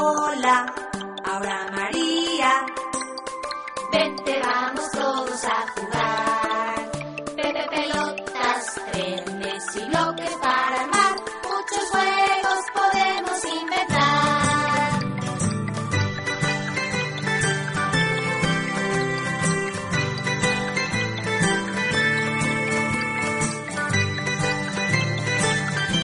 Hola, ahora María. Vente, vamos todos a jugar.